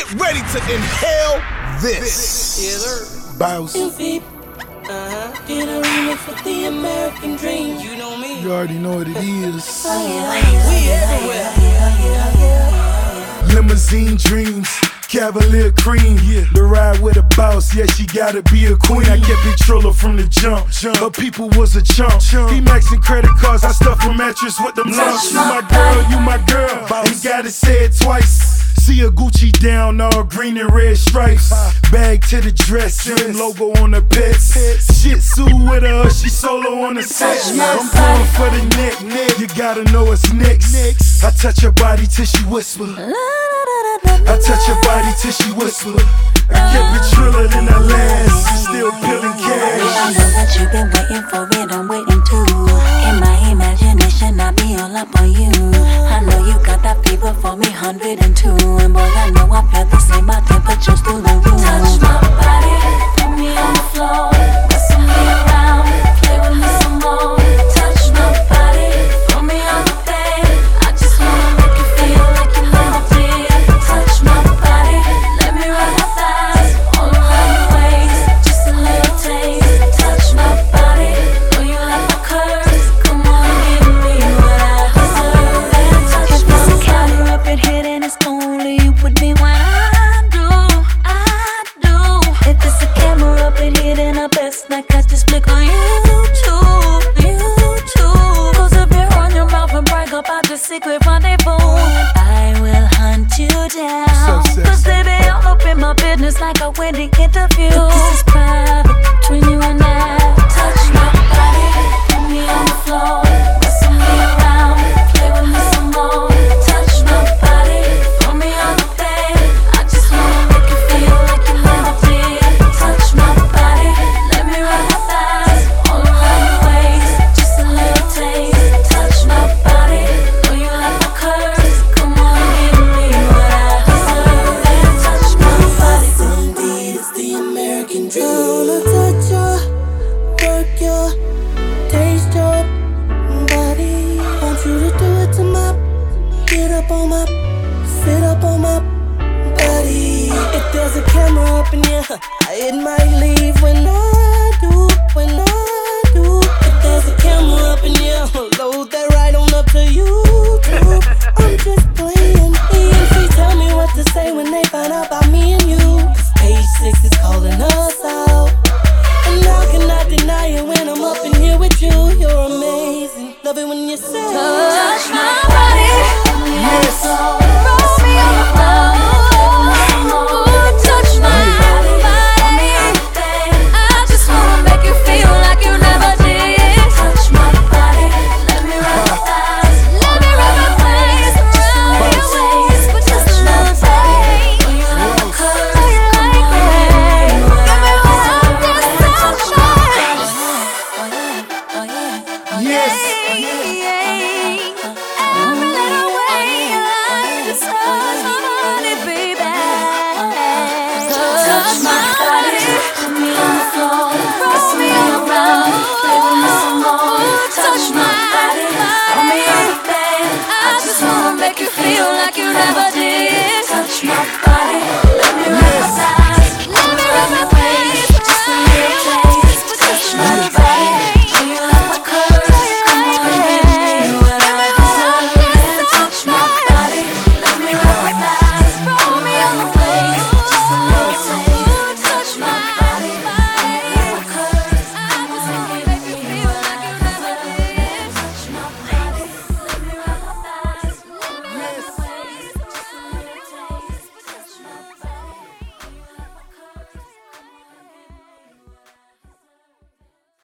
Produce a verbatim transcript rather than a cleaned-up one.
ready to inhale this. Yes, sir. Bounce. Uh-huh. Get a remix for the American dream. You know me. You already know what it is. We everywhere. Limousine dreams, Cavalier cream. Yeah. The ride with a boss, yeah, she gotta be a queen. I kept it Triller from the jump. Her people was a chump. He maxing credit cards, I stuff a mattress with them lumps. You my girl, you my girl. Ain't gotta say it twice. See a Gucci down, all green and red stripes. Bag to the dress, same logo on the pets. Shih Tzu with her, she solo on the set. I'm going for the neck, neck. You gotta know it's next. I touch her body till she whisper. I touch her body till she whisper. I kept it Triller than the last. Still peeling cash. I know that you've been waiting for it, I'm waiting too. In my imagination, I be all up on you. I know you got that fever for me, one hundred and two. And boy, I know I feel the same, my temperature's through the roof. Touch my body, put me on the floor. Wrestle me around, play with me some more. Touch my body, put me on the bed. I just wanna make you feel like you never did. Touch my body, let me ride my thighs all around your waist. Just a little taste. Touch my body, know you like my curves. Come on, give me what I deserve. And touch my body. Up in here, then it's only you with me when I do, I do. If it's a camera up in here, then I best not catch this flick on YouTube, YouTube. Cause if you run your mouth and brag about the secret rendezvous, I will hunt you down. So Cause they be all up in my business like a wedding interview. But this is private between you and I. Touch my body, put me on the floor. Wrestle me around, play with me some more. Touch my body, put me on the bed. I just wanna make you feel like you never did. Touch my body, let me ride my thighs all around your waist. Just a little taste. Touch my body, know you like my curves. Come on, give me what I deserve. And touch my body. Indeed, it's the American dream. Wanna touch your, work your, taste your body. Want you to do it to my, get up on my, sit up on my body. If there's a camera up in here, it might leave when I do, when I do. If there's a camera up in here, load that right on up to YouTube. I'm just playing. E M C tell me what to say when they